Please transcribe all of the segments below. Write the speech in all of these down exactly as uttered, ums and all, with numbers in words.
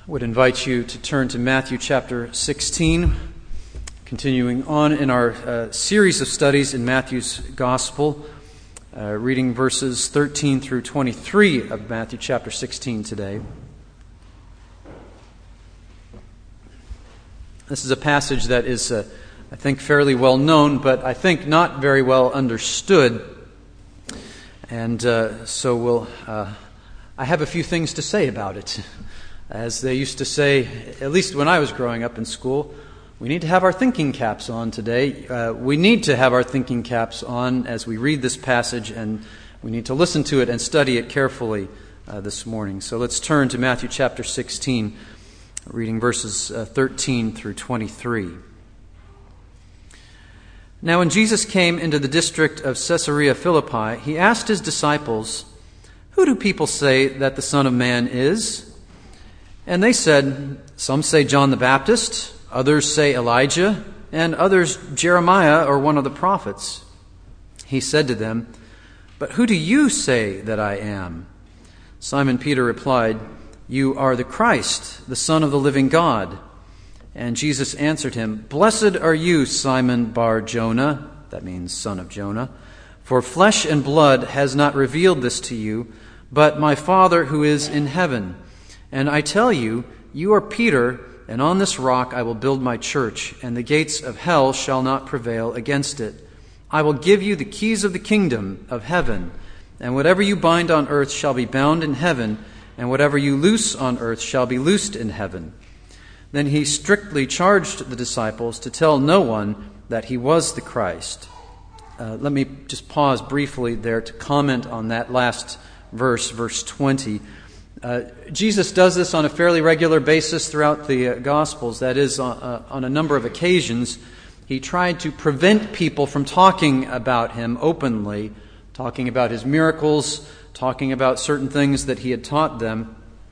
I would invite you to turn to Matthew chapter sixteen, continuing on in our uh, series of studies in Matthew's Gospel, uh, reading verses thirteen through twenty-three of Matthew chapter sixteen today. This is a passage that is, uh, I think, fairly well known, but I think not very well understood. And uh, so we'll, uh, I have a few things to say about it. As they used to say, at least when I was growing up in school, we need to have our thinking caps on today. Uh, we need to have our thinking caps on as we read this passage, and we need to listen to it and study it carefully uh, this morning. So let's turn to Matthew chapter sixteen, reading verses uh, thirteen through twenty-three. Now when Jesus came into the district of Caesarea Philippi, he asked his disciples, "Who do people say that the Son of Man is?" And they said, "Some say John the Baptist, others say Elijah, and others Jeremiah or one of the prophets." He said to them, "But who do you say that I am?" Simon Peter replied, "You are the Christ, the Son of the living God." And Jesus answered him, "Blessed are you, Simon Bar-Jonah," that means son of Jonah, "for flesh and blood has not revealed this to you, but my Father who is in heaven. And I tell you, you are Peter, and on this rock I will build my church, and the gates of hell shall not prevail against it. I will give you the keys of the kingdom of heaven, and whatever you bind on earth shall be bound in heaven, and whatever you loose on earth shall be loosed in heaven." Then he strictly charged the disciples to tell no one that he was the Christ. Uh, let me just pause briefly there to comment on that last verse, verse twenty. Uh, Jesus does this on a fairly regular basis throughout the uh, Gospels. That is, on, uh, on a number of occasions, he tried to prevent people from talking about him openly, talking about his miracles, talking about certain things that he had taught them.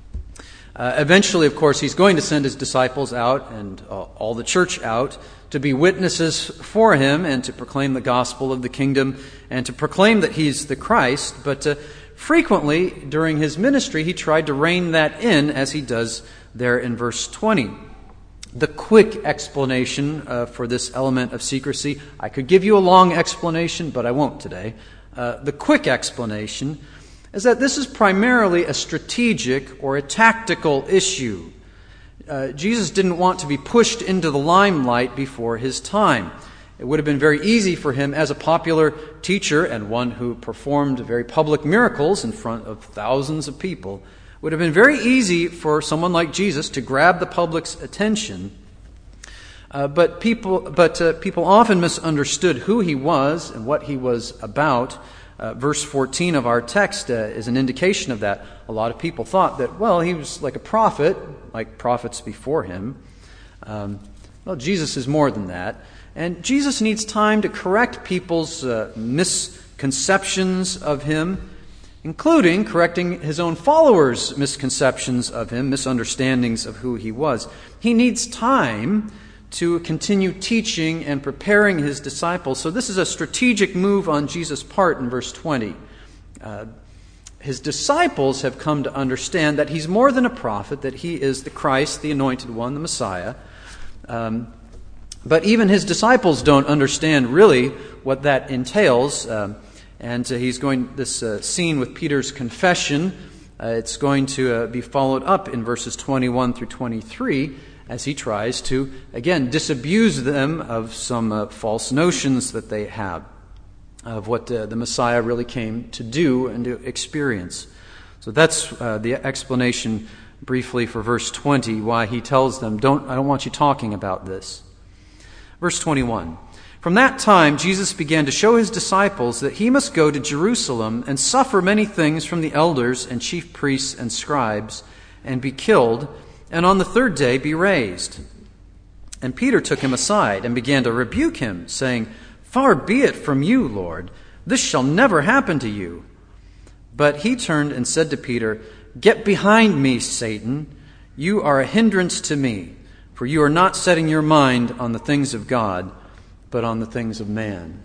Uh, eventually, of course, he's going to send his disciples out and uh, all the church out to be witnesses for him and to proclaim the gospel of the kingdom and to proclaim that he's the Christ. But uh, frequently, during his ministry, he tried to rein that in, as he does there in verse twenty. The quick explanation uh, for this element of secrecy, I could give you a long explanation, but I won't today. Uh, the quick explanation is that this is primarily a strategic or a tactical issue. Uh, Jesus didn't want to be pushed into the limelight before his time. It would have been very easy for him as a popular teacher and one who performed very public miracles in front of thousands of people. It would have been very easy for someone like Jesus to grab the public's attention. Uh, but people, but uh, people often misunderstood who he was and what he was about. Uh, verse fourteen of our text uh, is an indication of that. A lot of people thought that, well, he was like a prophet, like prophets before him. Um, well, Jesus is more than that. And Jesus needs time to correct people's uh, misconceptions of him, including correcting his own followers' misconceptions of him, misunderstandings of who he was. He needs time to continue teaching and preparing his disciples. So this is a strategic move on Jesus' part in verse twenty. Uh, his disciples have come to understand that he's more than a prophet, that he is the Christ, the Anointed One, the Messiah. Um, but even his disciples don't understand really what that entails. Um, and uh, he's going, this uh, scene with Peter's confession, uh, it's going to uh, be followed up in verses twenty-one through twenty-three, as he tries to, again, disabuse them of some uh, false notions that they have of what uh, the Messiah really came to do and to experience. So that's uh, the explanation briefly for verse twenty, why he tells them, don't, I don't want you talking about this. Verse twenty-one, "From that time Jesus began to show his disciples that he must go to Jerusalem and suffer many things from the elders and chief priests and scribes and be killed, and on the third day be raised. And Peter took him aside and began to rebuke him, saying, 'Far be it from you, Lord, this shall never happen to you.' But he turned and said to Peter, 'Get behind me, Satan. You are a hindrance to me, for you are not setting your mind on the things of God, but on the things of man.'"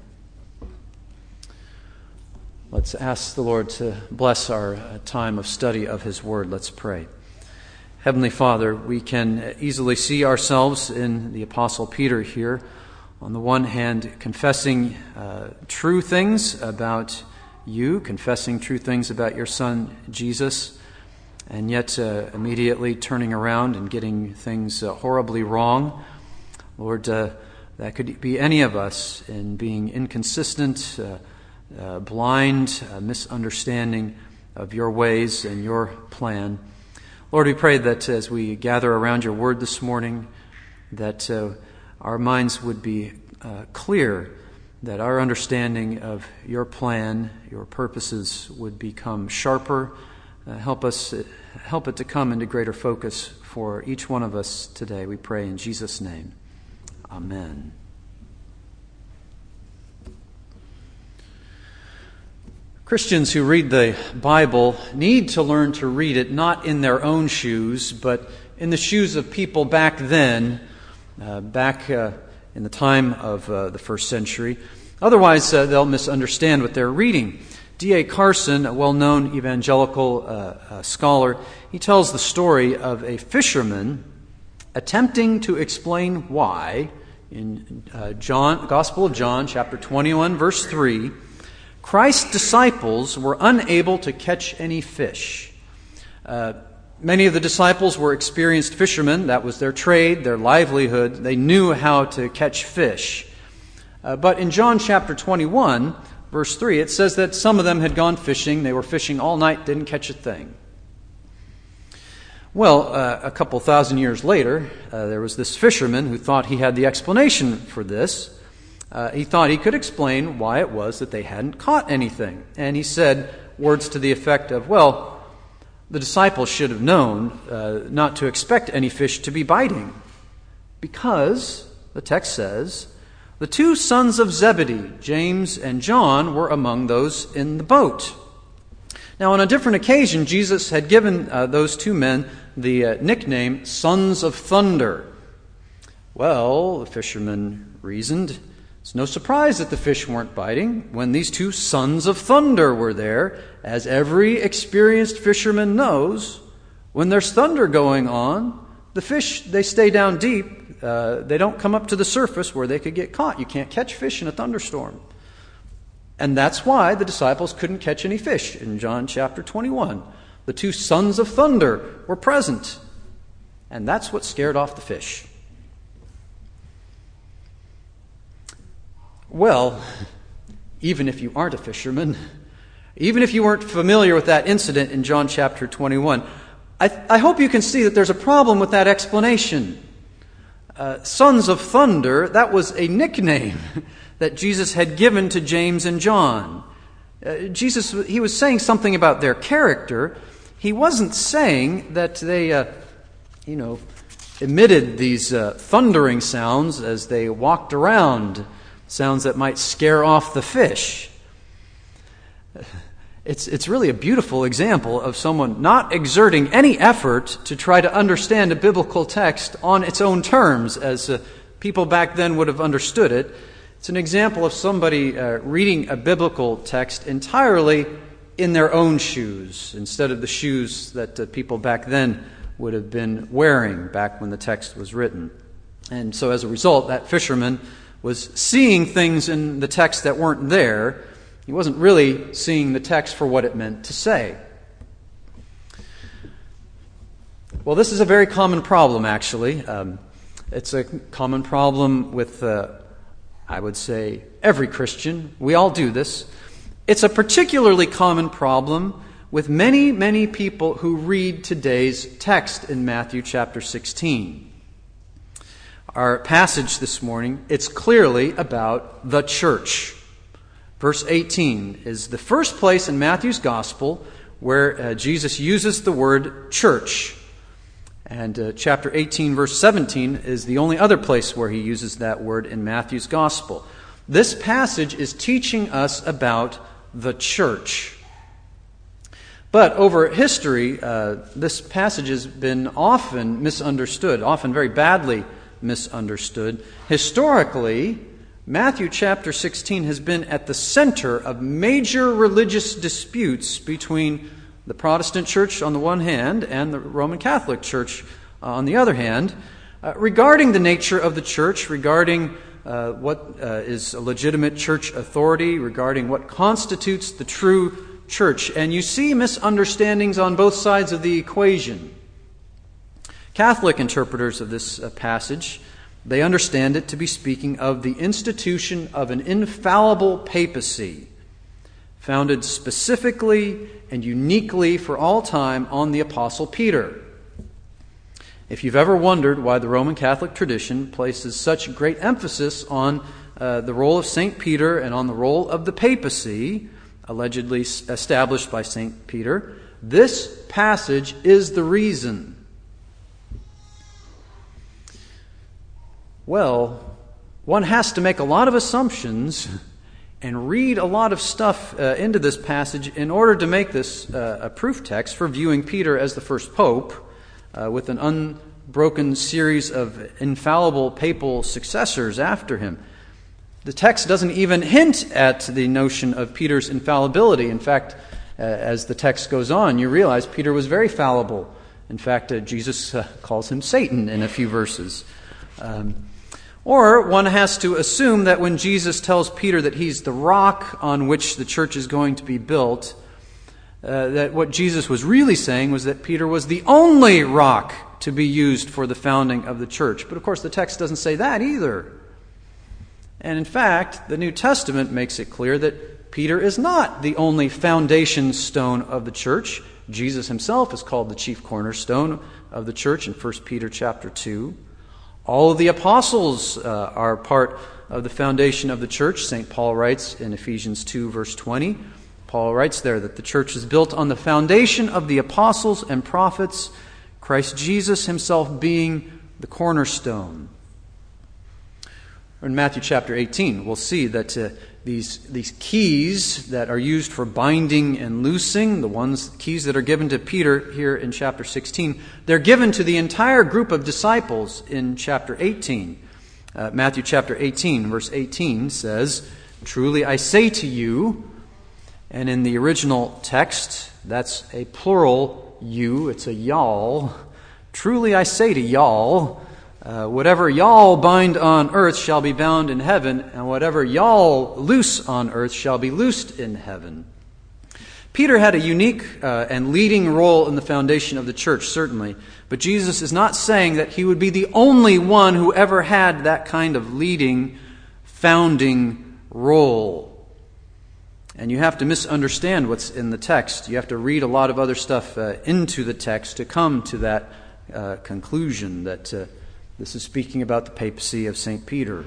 Let's ask the Lord to bless our time of study of his word. Let's pray. Heavenly Father, we can easily see ourselves in the Apostle Peter here. On the one hand, confessing uh, true things about you, confessing true things about your Son, Jesus, and yet uh, immediately turning around and getting things uh, horribly wrong. Lord, uh, that could be any of us in being inconsistent, uh, uh, blind, uh, misunderstanding of your ways and your plan. Lord, we pray that as we gather around your word this morning, that uh, our minds would be uh, clear, that our understanding of your plan, your purposes would become sharper. Uh, help us, help it to come into greater focus for each one of us today. We pray in Jesus' name. Amen. Christians who read the Bible need to learn to read it not in their own shoes, but in the shoes of people back then, uh, back uh, in the time of uh, the first century. Otherwise, uh, they'll misunderstand what they're reading. D A Carson, a well-known evangelical uh, uh, scholar, he tells the story of a fisherman attempting to explain why, in uh, John, Gospel of John, chapter twenty-one, verse three, Christ's disciples were unable to catch any fish. Uh, many of the disciples were experienced fishermen. That was their trade, their livelihood. They knew how to catch fish. Uh, but in John chapter twenty-one, verse three, it says that some of them had gone fishing. They were fishing all night, didn't catch a thing. Well, uh, a couple thousand years later, uh, there was this fisherman who thought he had the explanation for this. Uh, he thought he could explain why it was that they hadn't caught anything. And he said words to the effect of, well, the disciples should have known uh, not to expect any fish to be biting. Because, the text says, the two sons of Zebedee, James and John, were among those in the boat. Now, on a different occasion, Jesus had given uh, those two men the uh, nickname Sons of Thunder. Well, the fisherman reasoned, it's no surprise that the fish weren't biting when these two sons of thunder were there. As every experienced fisherman knows, when there's thunder going on, the fish, they stay down deep. Uh, they don't come up to the surface where they could get caught. You can't catch fish in a thunderstorm. And that's why the disciples couldn't catch any fish in John chapter twenty-one. The two sons of thunder were present. And that's what scared off the fish. Well, even if you aren't a fisherman, even if you weren't familiar with that incident in John chapter twenty-one, I, th- I hope you can see that there's a problem with that explanation. Uh, Sons of Thunder, that was a nickname that Jesus had given to James and John. Uh, Jesus, he was saying something about their character. He wasn't saying that they, uh, you know, emitted these uh, thundering sounds as they walked around, sounds that might scare off the fish. It's it's really a beautiful example of someone not exerting any effort to try to understand a biblical text on its own terms, as uh, people back then would have understood it. It's an example of somebody uh, reading a biblical text entirely in their own shoes, instead of the shoes that uh, people back then would have been wearing back when the text was written. And so as a result, that fisherman was seeing things in the text that weren't there. He wasn't really seeing the text for what it meant to say. Well, this is a very common problem, actually. Um, it's a common problem with, uh, I would say, every Christian. We all do this. It's a particularly common problem with many, many people who read today's text in Matthew chapter sixteen. Our passage this morning, it's clearly about the church. Verse eighteen is the first place in Matthew's gospel where uh, Jesus uses the word church. And uh, chapter eighteen, verse seventeen is the only other place where he uses that word in Matthew's gospel. This passage is teaching us about the church. But over history, uh, this passage has been often misunderstood, often very badly misunderstood. Historically, Matthew chapter sixteen has been at the center of major religious disputes between the Protestant Church on the one hand and the Roman Catholic Church uh, on the other hand, uh, regarding the nature of the church, regarding uh, what uh, is a legitimate church authority, regarding what constitutes the true church. And you see misunderstandings on both sides of the equation. Catholic interpreters of this uh, passage, they understand it to be speaking of the institution of an infallible papacy, founded specifically and uniquely for all time on the Apostle Peter. If you've ever wondered why the Roman Catholic tradition places such great emphasis on uh, the role of Saint Peter and on the role of the papacy, allegedly established by Saint Peter, this passage is the reason. Well, one has to make a lot of assumptions and read a lot of stuff uh, into this passage in order to make this uh, a proof text for viewing Peter as the first pope, uh, with an unbroken series of infallible papal successors after him. The text doesn't even hint at the notion of Peter's infallibility. In fact, uh, as the text goes on, you realize Peter was very fallible. In fact, uh, Jesus uh, calls him Satan in a few verses. Um, Or one has to assume that when Jesus tells Peter that he's the rock on which the church is going to be built, uh, that what Jesus was really saying was that Peter was the only rock to be used for the founding of the church. But of course the text doesn't say that either. And in fact, the New Testament makes it clear that Peter is not the only foundation stone of the church. Jesus himself is called the chief cornerstone of the church in First Peter chapter two. All of the apostles uh, are part of the foundation of the church. Saint Paul writes in Ephesians two, verse twenty, Paul writes there that the church is built on the foundation of the apostles and prophets, Christ Jesus himself being the cornerstone. In Matthew chapter eighteen, we'll see that uh, these, these keys that are used for binding and loosing, the ones keys that are given to Peter here in chapter sixteen, they're given to the entire group of disciples in chapter eighteen. Uh, Matthew chapter eighteen, verse eighteen says, "Truly I say to you," and in the original text, that's a plural you, it's a y'all. "Truly I say to y'all, Uh, whatever y'all bind on earth shall be bound in heaven, and whatever y'all loose on earth shall be loosed in heaven." Peter had a unique uh, and leading role in the foundation of the church, certainly. But Jesus is not saying that he would be the only one who ever had that kind of leading, founding role. And you have to misunderstand what's in the text. You have to read a lot of other stuff uh, into the text to come to that uh, conclusion that Uh, This is speaking about the papacy of Saint Peter.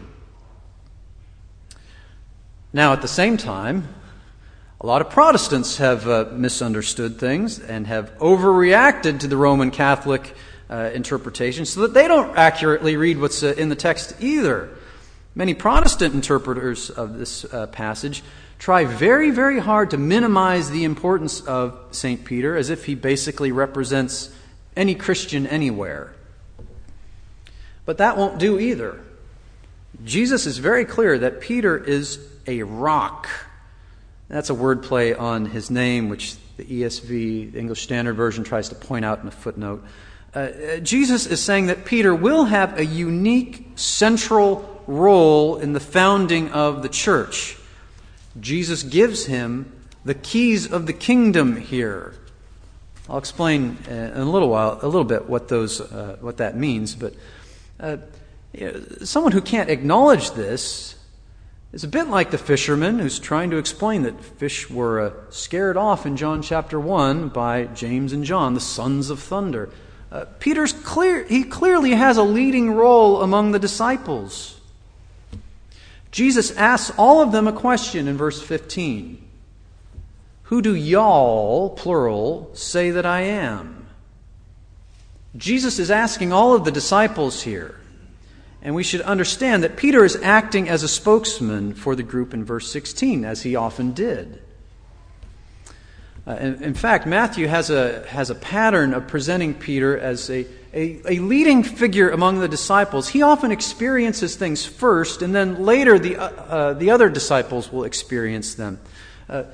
Now, at the same time, a lot of Protestants have uh, misunderstood things and have overreacted to the Roman Catholic uh, interpretation so that they don't accurately read what's uh, in the text either. Many Protestant interpreters of this uh, passage try very, very hard to minimize the importance of Saint Peter as if he basically represents any Christian anywhere. But that won't do either. Jesus is very clear that Peter is a rock. That's a wordplay on his name, which the E S V, the English Standard Version, tries to point out in a footnote. Uh, Jesus is saying that Peter will have a unique central role in the founding of the church. Jesus gives him the keys of the kingdom here. I'll explain in a little while, a little bit, what those, uh, what that means, but. Uh, you know, someone who can't acknowledge this is a bit like the fisherman who's trying to explain that fish were uh, scared off in John chapter one by James and John, the sons of thunder. Uh, Peter's clear; he clearly has a leading role among the disciples. Jesus asks all of them a question in verse fifteen. "Who do y'all, plural, say that I am?" Jesus is asking all of the disciples here. And we should understand that Peter is acting as a spokesman for the group in verse sixteen, as he often did. Uh, in, in fact, Matthew has a has a pattern of presenting Peter as a, a, a leading figure among the disciples. He often experiences things first, and then later the, uh, uh, the other disciples will experience them. Uh,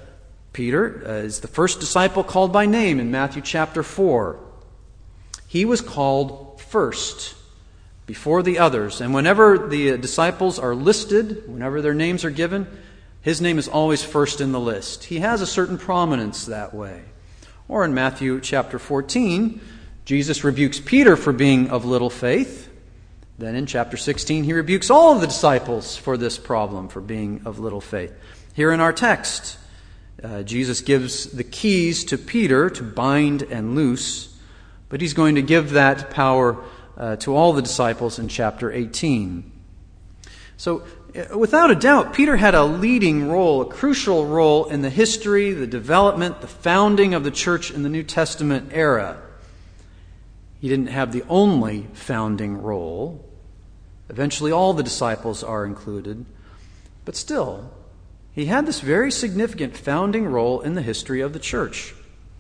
Peter uh, is the first disciple called by name in Matthew chapter four. He was called first before the others. And whenever the disciples are listed, whenever their names are given, his name is always first in the list. He has a certain prominence that way. Or in Matthew chapter fourteen, Jesus rebukes Peter for being of little faith. Then in chapter sixteen, he rebukes all of the disciples for this problem, for being of little faith. Here in our text, uh, Jesus gives the keys to Peter to bind and loose, but he's going to give that power uh, to all the disciples in chapter eighteen. So, uh, without a doubt, Peter had a leading role, a crucial role in the history, the development, the founding of the church in the New Testament era. He didn't have the only founding role. Eventually all the disciples are included. But still, he had this very significant founding role in the history of the church.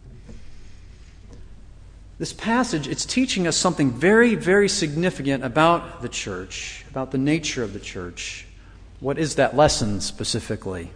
This passage, it's teaching us something very, very significant about the church, about the nature of the church. What is that lesson specifically?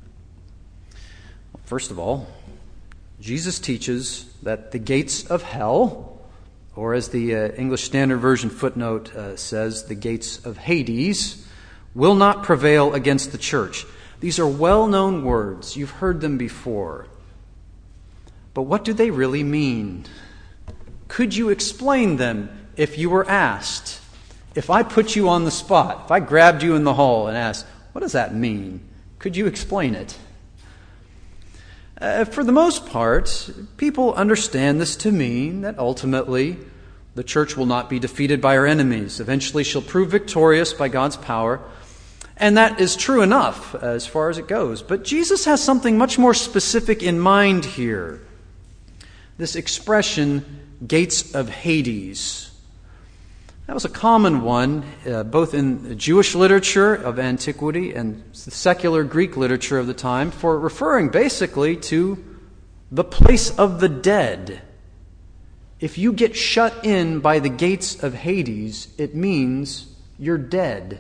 Well, first of all, Jesus teaches that the gates of hell, or as the uh, English Standard Version footnote uh, says, the gates of Hades, will not prevail against the church. These are well-known words. You've heard them before. But what do they really mean? Could you explain them if you were asked? If I put you on the spot, if I grabbed you in the hall and asked, what does that mean? Could you explain it? Uh, for the most part, people understand this to mean that ultimately the church will not be defeated by her enemies. Eventually she'll prove victorious by God's power. And that is true enough as far as it goes. But Jesus has something much more specific in mind here. This expression, gates of Hades. That was a common one, uh, both in Jewish literature of antiquity and the secular Greek literature of the time, for referring basically to the place of the dead. If you get shut in by the gates of Hades, it means you're dead.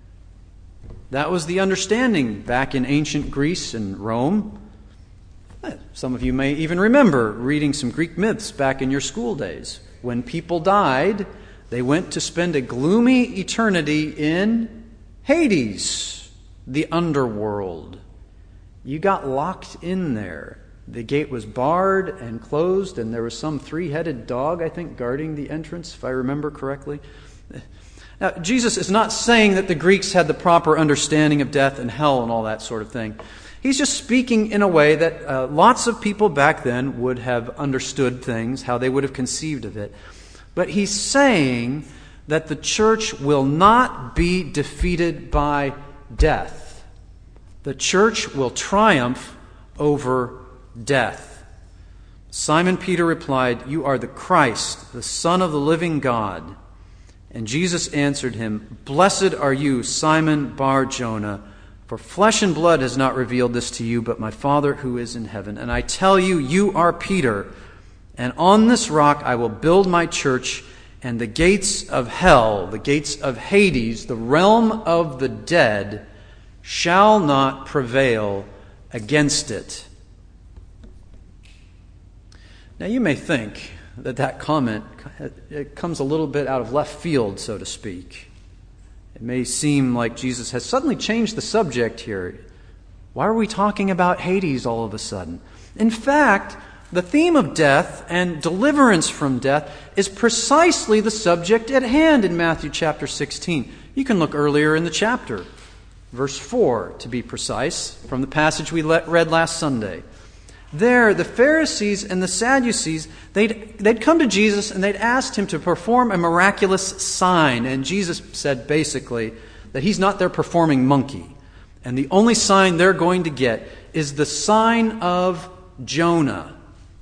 That was the understanding back in ancient Greece and Rome. Some of you may even remember reading some Greek myths back in your school days. When people died, they went to spend a gloomy eternity in Hades, the underworld. You got locked in there. The gate was barred and closed, and there was some three-headed dog, I think, guarding the entrance, if I remember correctly. Now, Jesus is not saying that the Greeks had the proper understanding of death and hell and all that sort of thing. He's just speaking in a way that uh, lots of people back then would have understood things, how they would have conceived of it. But he's saying that the church will not be defeated by death. The church will triumph over death. Simon Peter replied, "You are the Christ, the Son of the living God." And Jesus answered him, "Blessed are you, Simon Bar-Jonah, for flesh and blood has not revealed this to you, but my Father who is in heaven. And I tell you, you are Peter, and on this rock I will build my church, and the gates of hell," the gates of Hades, the realm of the dead, "shall not prevail against it." Now you may think that that comment, it comes a little bit out of left field, so to speak. It may seem like Jesus has suddenly changed the subject here. Why are we talking about Hades all of a sudden? In fact, the theme of death and deliverance from death is precisely the subject at hand in Matthew chapter sixteen. You can look earlier in the chapter, verse four to be precise, from the passage we read last Sunday. There, the Pharisees and the Sadducees, they'd, they'd come to Jesus and they'd asked him to perform a miraculous sign. And Jesus said basically that he's not their performing monkey. And the only sign they're going to get is the sign of Jonah.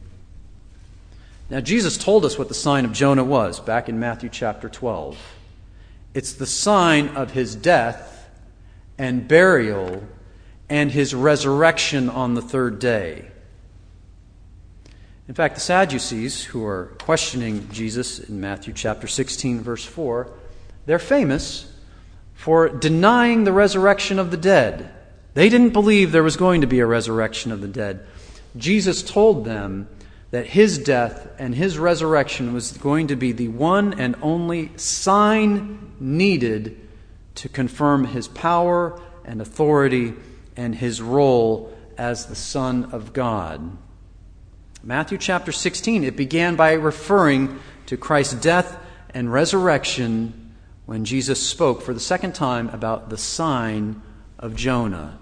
Now, Jesus told us what the sign of Jonah was back in Matthew chapter twelve. It's the sign of his death and burial and his resurrection on the third day. In fact, the Sadducees, who are questioning Jesus in Matthew chapter sixteen, verse four, they're famous for denying the resurrection of the dead. They didn't believe there was going to be a resurrection of the dead. Jesus told them that his death and his resurrection was going to be the one and only sign needed to confirm his power and authority and his role as the Son of God. Matthew chapter sixteen, it began by referring to Christ's death and resurrection when Jesus spoke for the second time about the sign of Jonah.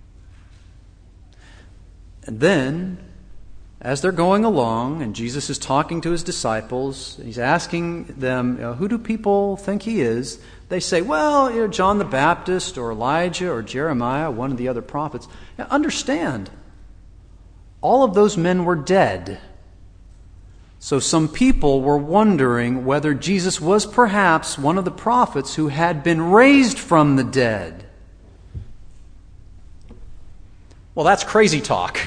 And then, as they're going along, and Jesus is talking to his disciples, he's asking them, you know, who do people think he is? They say, well, you know, John the Baptist or Elijah or Jeremiah, one of the other prophets. Now, understand, all of those men were dead. So some people were wondering whether Jesus was perhaps one of the prophets who had been raised from the dead. Well, that's crazy talk.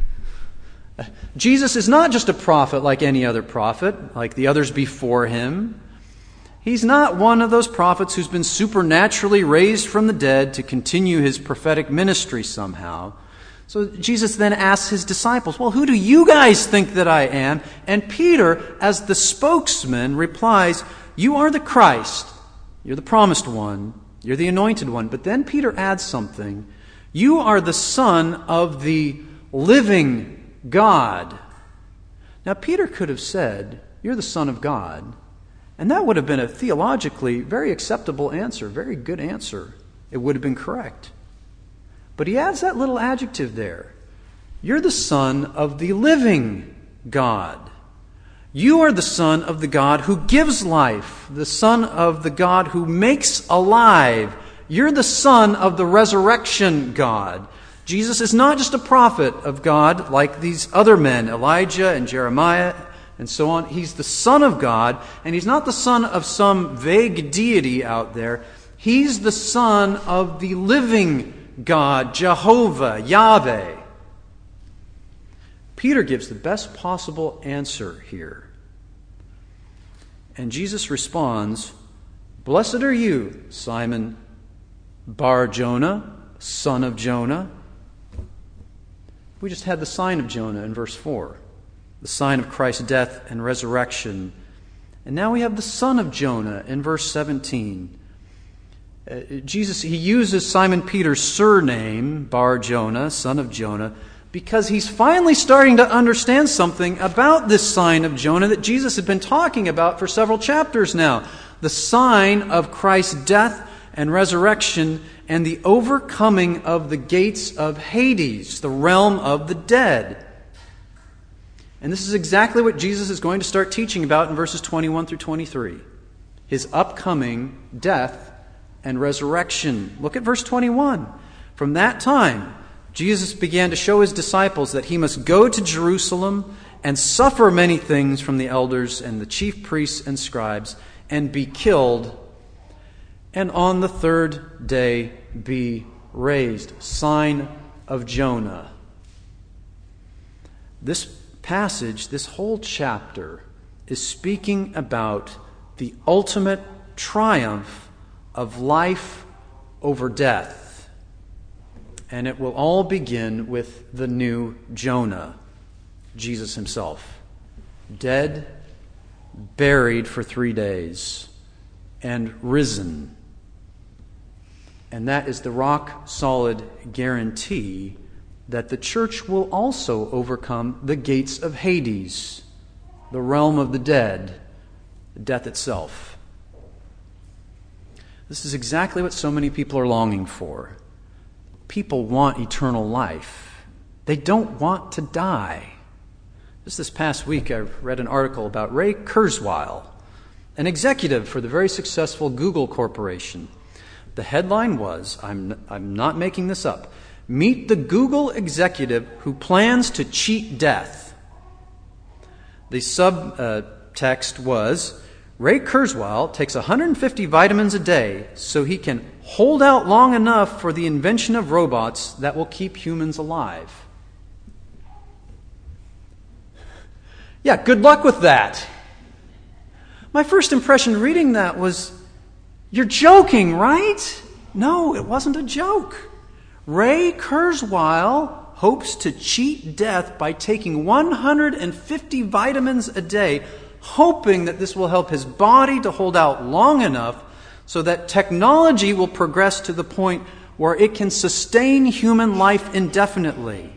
Jesus is not just a prophet like any other prophet, like the others before him. He's not one of those prophets who's been supernaturally raised from the dead to continue his prophetic ministry somehow. So Jesus then asks his disciples, well, who do you guys think that I am? And Peter, as the spokesman, replies, you are the Christ. You're the promised one. You're the anointed one. But then Peter adds something. You are the Son of the living God. Now, Peter could have said, you're the Son of God. And that would have been a theologically very acceptable answer, very good answer. It would have been correct. But he adds that little adjective there. You're the Son of the living God. You are the Son of the God who gives life, the Son of the God who makes alive. You're the Son of the resurrection God. Jesus is not just a prophet of God like these other men, Elijah and Jeremiah and so on. He's the Son of God, and he's not the son of some vague deity out there. He's the Son of the living God, Jehovah, Yahweh. Peter gives the best possible answer here. And Jesus responds, blessed are you, Simon Bar-Jonah, son of Jonah. We just had the sign of Jonah in verse four, the sign of Christ's death and resurrection. And now we have the son of Jonah in verse seventeen. Uh, Jesus, he uses Simon Peter's surname, Bar-Jonah, son of Jonah, because he's finally starting to understand something about this sign of Jonah that Jesus had been talking about for several chapters now. The sign of Christ's death and resurrection and the overcoming of the gates of Hades, the realm of the dead. And this is exactly what Jesus is going to start teaching about in verses twenty-one through twenty-three. His upcoming death and resurrection. Look at verse twenty-one. From that time, Jesus began to show his disciples that he must go to Jerusalem and suffer many things from the elders and the chief priests and scribes and be killed, and on the third day be raised. Sign of Jonah. This passage, this whole chapter, is speaking about the ultimate triumph of life over death. And it will all begin with the new Jonah, Jesus himself. Dead, buried for three days, and risen. And that is the rock-solid guarantee that the church will also overcome the gates of Hades, the realm of the dead, death itself. This is exactly what so many people are longing for. People want eternal life. They don't want to die. Just this past week, I read an article about Ray Kurzweil, an executive for the very successful Google Corporation. The headline was, I'm, I'm not making this up, meet the Google executive who plans to cheat death. The subtext uh, was, Ray Kurzweil takes one hundred fifty vitamins a day so he can hold out long enough for the invention of robots that will keep humans alive. Yeah, good luck with that. My first impression reading that was, you're joking, right? No, it wasn't a joke. Ray Kurzweil, hopes to cheat death by taking one hundred fifty vitamins a day, hoping that this will help his body to hold out long enough so that technology will progress to the point where it can sustain human life indefinitely.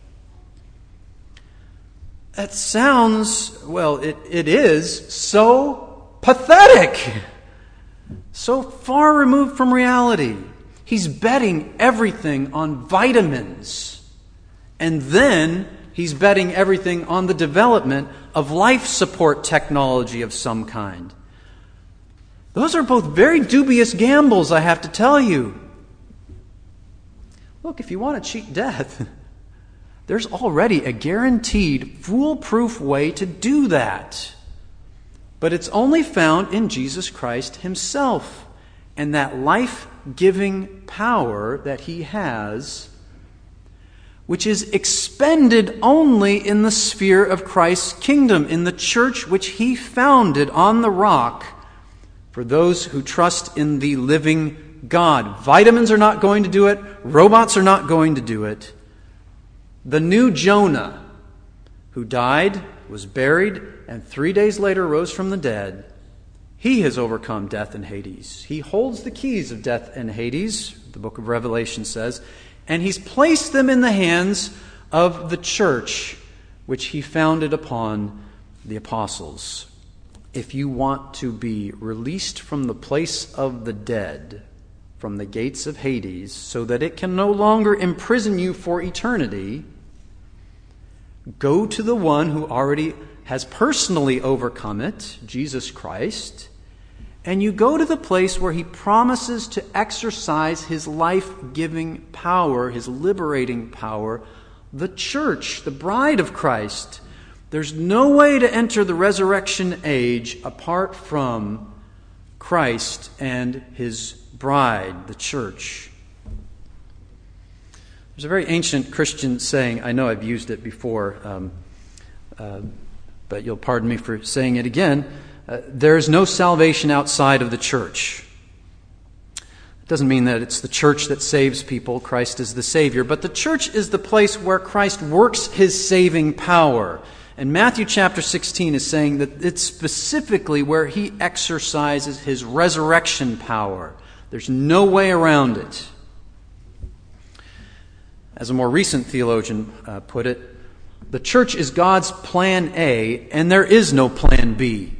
That sounds, well, it, it is so pathetic, so far removed from reality. He's betting everything on vitamins, and then he's betting everything on the development of life support technology of some kind. Those are both very dubious gambles, I have to tell you. Look, if you want to cheat death, there's already a guaranteed, foolproof way to do that. But it's only found in Jesus Christ himself, and that life-giving power that he has, which is expended only in the sphere of Christ's kingdom, in the church which he founded on the rock for those who trust in the living God. Vitamins are not going to do it. Robots are not going to do it. The new Jonah, who died, was buried, and three days later rose from the dead, he has overcome death and Hades. He holds the keys of death and Hades, the book of Revelation says, and he's placed them in the hands of the church, which he founded upon the apostles. If you want to be released from the place of the dead, from the gates of Hades, so that it can no longer imprison you for eternity, go to the one who already has personally overcome it, Jesus Christ, and you go to the place where he promises to exercise his life-giving power, his liberating power, the church, the bride of Christ. There's no way to enter the resurrection age apart from Christ and his bride, the church. There's a very ancient Christian saying, I know I've used it before, um, uh, but you'll pardon me for saying it again. Uh, there is no salvation outside of the church. It doesn't mean that it's the church that saves people. Christ is the Savior. But the church is the place where Christ works his saving power. And Matthew chapter sixteen is saying that it's specifically where he exercises his resurrection power. There's no way around it. As a more recent theologian uh, put it, the church is God's plan A, and there is no plan B.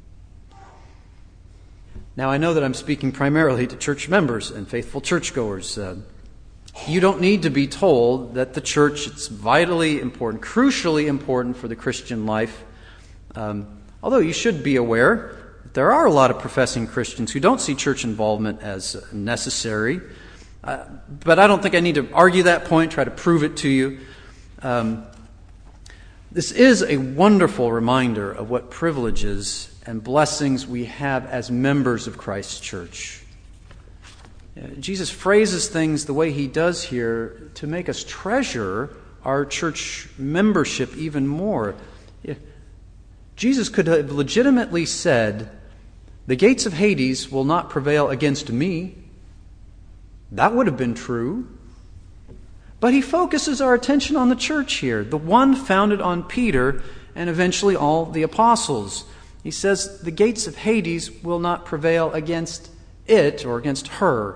Now, I know that I'm speaking primarily to church members and faithful churchgoers. Uh, you don't need to be told that the church is vitally important, crucially important for the Christian life. Um, although you should be aware that there are a lot of professing Christians who don't see church involvement as necessary. Uh, but I don't think I need to argue that point, try to prove it to you. Um, this is a wonderful reminder of what privileges and blessings we have as members of Christ's church. Jesus phrases things the way he does here to make us treasure our church membership even more. Jesus could have legitimately said, the gates of Hades will not prevail against me. That would have been true. But he focuses our attention on the church here, the one founded on Peter and eventually all the apostles. He says the gates of Hades will not prevail against it or against her.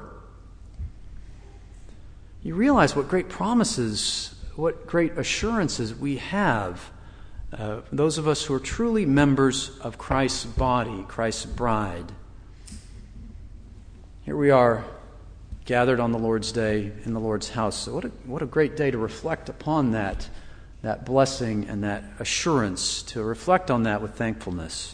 You realize what great promises, what great assurances we have, uh, those of us who are truly members of Christ's body, Christ's bride. Here we are, gathered on the Lord's day in the Lord's house. So what a, what a great day to reflect upon that, that blessing and that assurance, to reflect on that with thankfulness.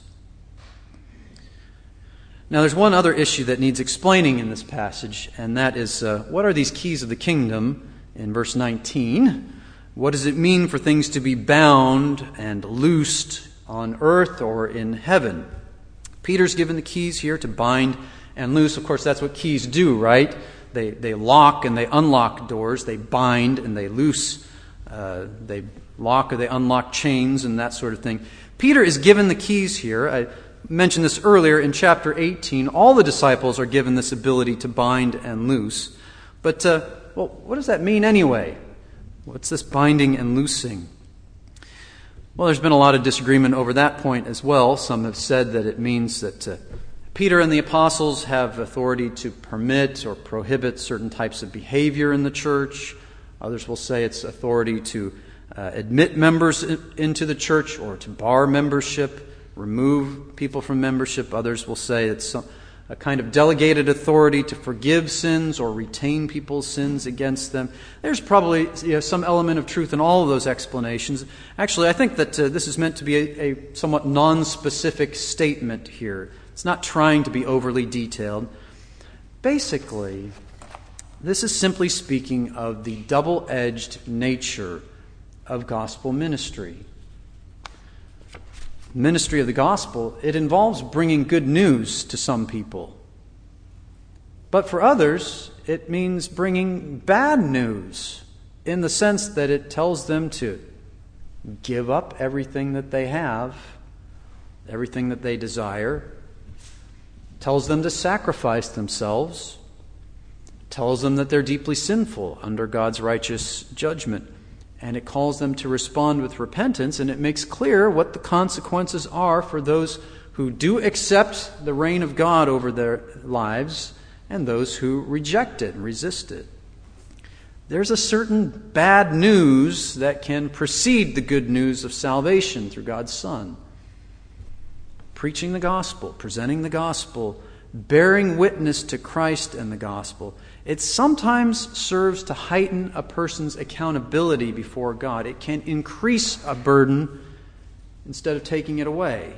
Now, there's one other issue that needs explaining in this passage, and that is, uh, what are these keys of the kingdom in verse nineteen? What does it mean for things to be bound and loosed on earth or in heaven? Peter's given the keys here to bind and loose. Of course, that's what keys do, right? They they lock and they unlock doors. They bind and they loose. Uh, they lock or they unlock chains and that sort of thing. Peter is given the keys here. I mentioned this earlier in chapter eighteen. All the disciples are given this ability to bind and loose. But, uh, well, what does that mean anyway? What's this binding and loosing? Well, there's been a lot of disagreement over that point as well. Some have said that it means that uh, Peter and the apostles have authority to permit or prohibit certain types of behavior in the church. Others will say it's authority to uh, admit members into the church or to bar membership, remove people from membership. Others will say it's some, a kind of delegated authority to forgive sins or retain people's sins against them. There's probably you know, some element of truth in all of those explanations. Actually, I think that uh, this is meant to be a, a somewhat non-specific statement here. It's not trying to be overly detailed. Basically, this is simply speaking of the double-edged nature of gospel ministry. Ministry of the gospel, it involves bringing good news to some people. But for others, it means bringing bad news in the sense that it tells them to give up everything that they have, everything that they desire, tells them to sacrifice themselves, tells them that they're deeply sinful under God's righteous judgment. And it calls them to respond with repentance, and it makes clear what the consequences are for those who do accept the reign of God over their lives and those who reject it and resist it. There's a certain bad news that can precede the good news of salvation through God's Son. Preaching the gospel, presenting the gospel, bearing witness to Christ and the gospel, it sometimes serves to heighten a person's accountability before God. It can increase a burden instead of taking it away.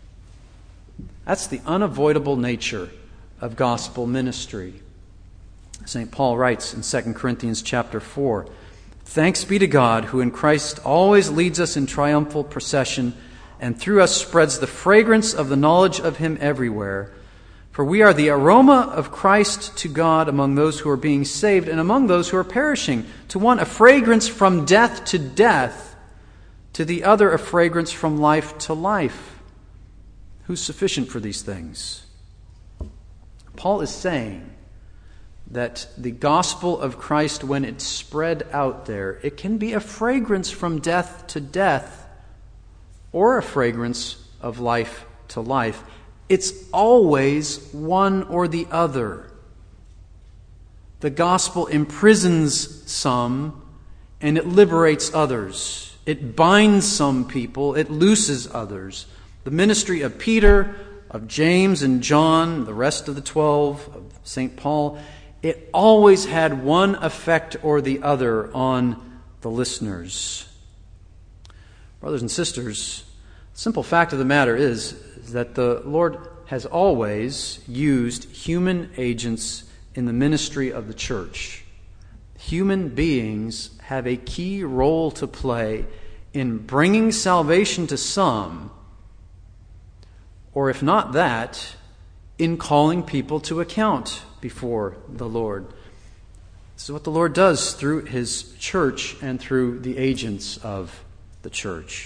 That's the unavoidable nature of gospel ministry. Saint Paul writes in Second Corinthians chapter four, "Thanks be to God, who in Christ always leads us in triumphal procession, and through us spreads the fragrance of the knowledge of Him everywhere. For we are the aroma of Christ to God among those who are being saved and among those who are perishing. To one a fragrance from death to death, to the other a fragrance from life to life. Who's sufficient for these things?" Paul is saying that the gospel of Christ, when it's spread out there, it can be a fragrance from death to death or a fragrance of life to life. It's always one or the other. The gospel imprisons some and it liberates others. It binds some people, it looses others. The ministry of Peter, of James and John, the rest of the twelve, of Saint Paul, it always had one effect or the other on the listeners. Brothers and sisters, the simple fact of the matter is that the Lord has always used human agents in the ministry of the church. Human beings have a key role to play in bringing salvation to some, or if not that, in calling people to account before the Lord. This is what the Lord does through His church and through the agents of the church.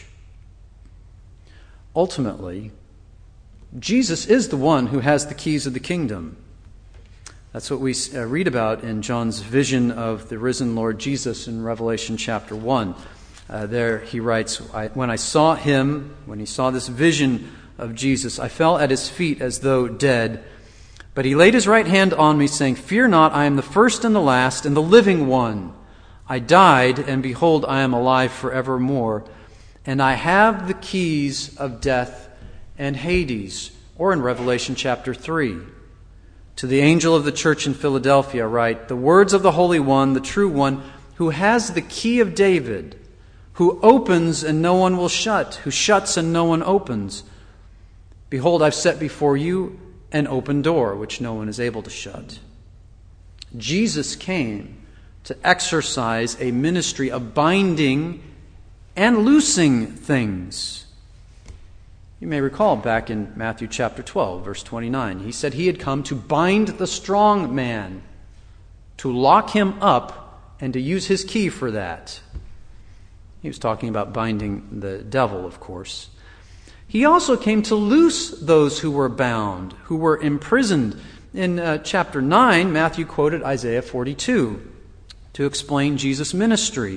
Ultimately, Jesus is the one who has the keys of the kingdom. That's what we uh, read about in John's vision of the risen Lord Jesus in Revelation chapter one. Uh, there he writes, I, when I saw him, when he saw this vision of Jesus, I fell at his feet as though dead. But he laid his right hand on me, saying, "Fear not, I am the first and the last and the living one. I died, and behold, I am alive forevermore. And I have the keys of death and Hades," or in Revelation chapter three. "To the angel of the church in Philadelphia write, the words of the Holy One, the true One, who has the key of David, who opens and no one will shut, who shuts and no one opens. Behold, I've set before you an open door, which no one is able to shut." Jesus came to exercise a ministry of binding and loosing things. You may recall back in Matthew chapter twelve, verse twenty-nine, he said he had come to bind the strong man, to lock him up, and to use his key for that. He was talking about binding the devil, of course. He also came to loose those who were bound, who were imprisoned. In uh, chapter nine, Matthew quoted Isaiah forty-two to explain Jesus' ministry.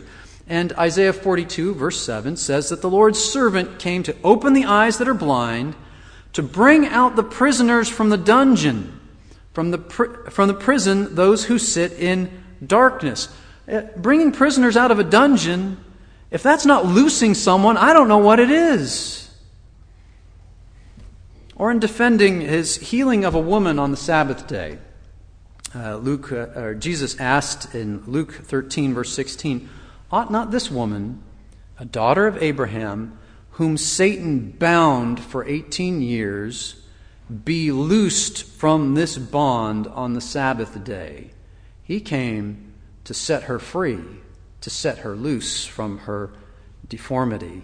And Isaiah forty-two, verse seven, says that the Lord's servant came to open the eyes that are blind, to bring out the prisoners from the dungeon, from the pri- from the prison, those who sit in darkness. Uh, bringing prisoners out of a dungeon, if that's not loosing someone, I don't know what it is. Or in defending his healing of a woman on the Sabbath day, uh, Luke uh, or Jesus asked in Luke thirteen, verse sixteen, ought not this woman, a daughter of Abraham, whom Satan bound for eighteen years, be loosed from this bond on the Sabbath day? He came to set her free, to set her loose from her deformity.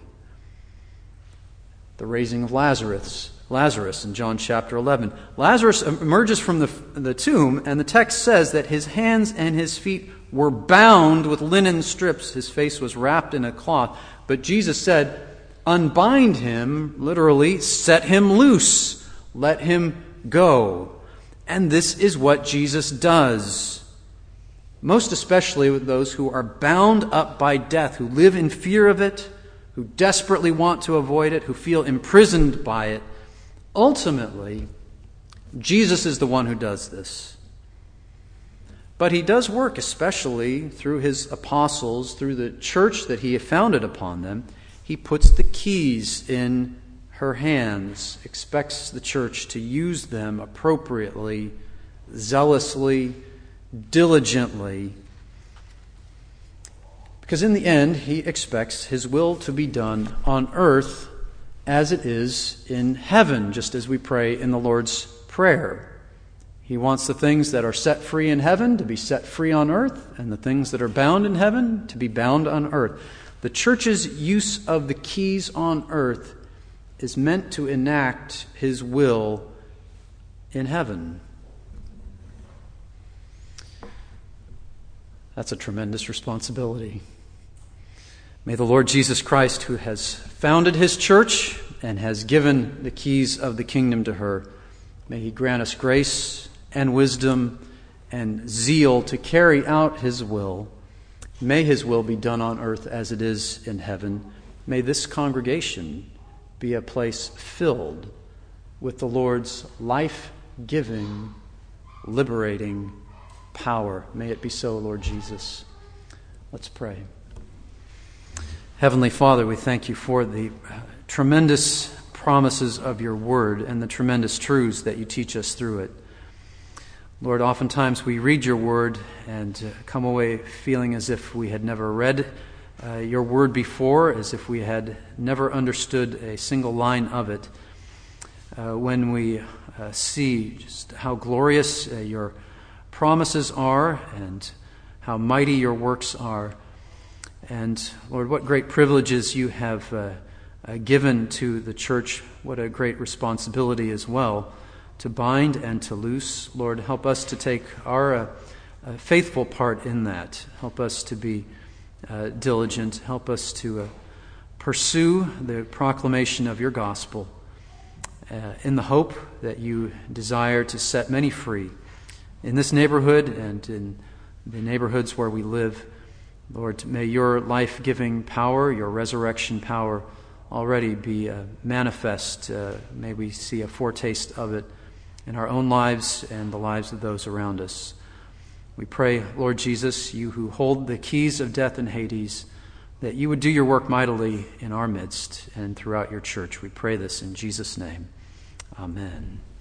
The raising of Lazarus, Lazarus in John chapter eleven. Lazarus emerges from the, the tomb, and the text says that his hands and his feet were bound with linen strips. His face was wrapped in a cloth. But Jesus said, unbind him, literally, set him loose, let him go. And this is what Jesus does. Most especially with those who are bound up by death, who live in fear of it, who desperately want to avoid it, who feel imprisoned by it. Ultimately, Jesus is the one who does this. But he does work, especially through his apostles, through the church that he founded upon them. He puts the keys in her hands, expects the church to use them appropriately, zealously, diligently. Because in the end, he expects his will to be done on earth as it is in heaven, just as we pray in the Lord's Prayer. He wants the things that are set free in heaven to be set free on earth, and the things that are bound in heaven to be bound on earth. The church's use of the keys on earth is meant to enact his will in heaven. That's a tremendous responsibility. May the Lord Jesus Christ, who has founded his church and has given the keys of the kingdom to her, may he grant us grace and wisdom and zeal to carry out his will. May his will be done on earth as it is in heaven. May this congregation be a place filled with the Lord's life-giving, liberating power. May it be so, Lord Jesus. Let's pray. Heavenly Father, we thank you for the tremendous promises of your word and the tremendous truths that you teach us through it. Lord, oftentimes we read your word and uh, come away feeling as if we had never read uh, your word before, as if we had never understood a single line of it. Uh, when we uh, see just how glorious uh, your promises are and how mighty your works are, and Lord, what great privileges you have uh, uh, given to the church, what a great responsibility as well, to bind and to loose. Lord, help us to take our uh, uh, faithful part in that. Help us to be uh, diligent. Help us to uh, pursue the proclamation of your gospel uh, in the hope that you desire to set many free in this neighborhood and in the neighborhoods where we live. Lord, may your life-giving power, your resurrection power already be uh, manifest. Uh, may we see a foretaste of it in our own lives and the lives of those around us. We pray, Lord Jesus, you who hold the keys of death and Hades, that you would do your work mightily in our midst and throughout your church. We pray this in Jesus' name. Amen.